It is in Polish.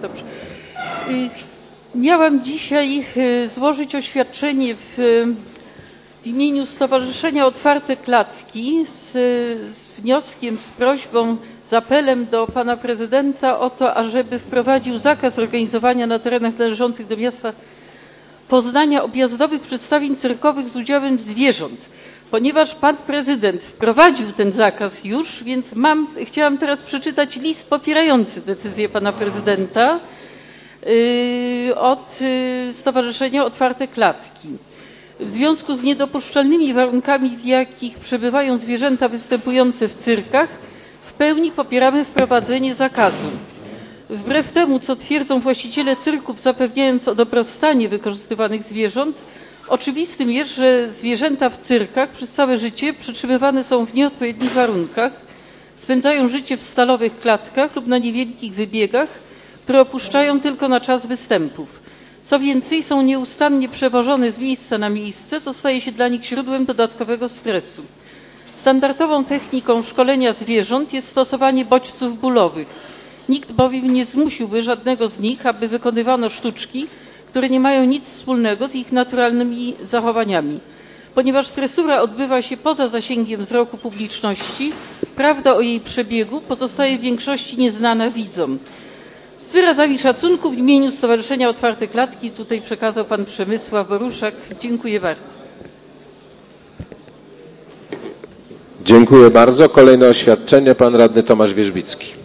Dobrze. Miałam dzisiaj złożyć oświadczenie w imieniu Stowarzyszenia Otwarte Klatki z wnioskiem, z prośbą, z apelem do pana prezydenta o to, ażeby wprowadził zakaz organizowania na terenach należących do miasta Poznania objazdowych przedstawień cyrkowych z udziałem zwierząt. Ponieważ pan prezydent wprowadził ten zakaz już, więc chciałam teraz przeczytać list popierający decyzję pana prezydenta od Stowarzyszenia Otwarte Klatki. W związku z niedopuszczalnymi warunkami, w jakich przebywają zwierzęta występujące w cyrkach, w pełni popieramy wprowadzenie zakazu. Wbrew temu, co twierdzą właściciele cyrków, zapewniając o dobrostanie wykorzystywanych zwierząt, oczywistym jest, że zwierzęta w cyrkach przez całe życie przetrzymywane są w nieodpowiednich warunkach, spędzają życie w stalowych klatkach lub na niewielkich wybiegach, które opuszczają tylko na czas występów. Co więcej, są nieustannie przewożone z miejsca na miejsce, co staje się dla nich źródłem dodatkowego stresu. Standardową techniką szkolenia zwierząt jest stosowanie bodźców bólowych. Nikt bowiem nie zmusiłby żadnego z nich, aby wykonywano sztuczki, które nie mają nic wspólnego z ich naturalnymi zachowaniami. Ponieważ tresura odbywa się poza zasięgiem wzroku publiczności, prawda o jej przebiegu pozostaje w większości nieznana widzom. Z wyrazami szacunku w imieniu Stowarzyszenia Otwarte Klatki tutaj przekazał pan Przemysław Boruszak. Dziękuję bardzo. Dziękuję bardzo. Kolejne oświadczenie pan radny Tomasz Wierzbicki.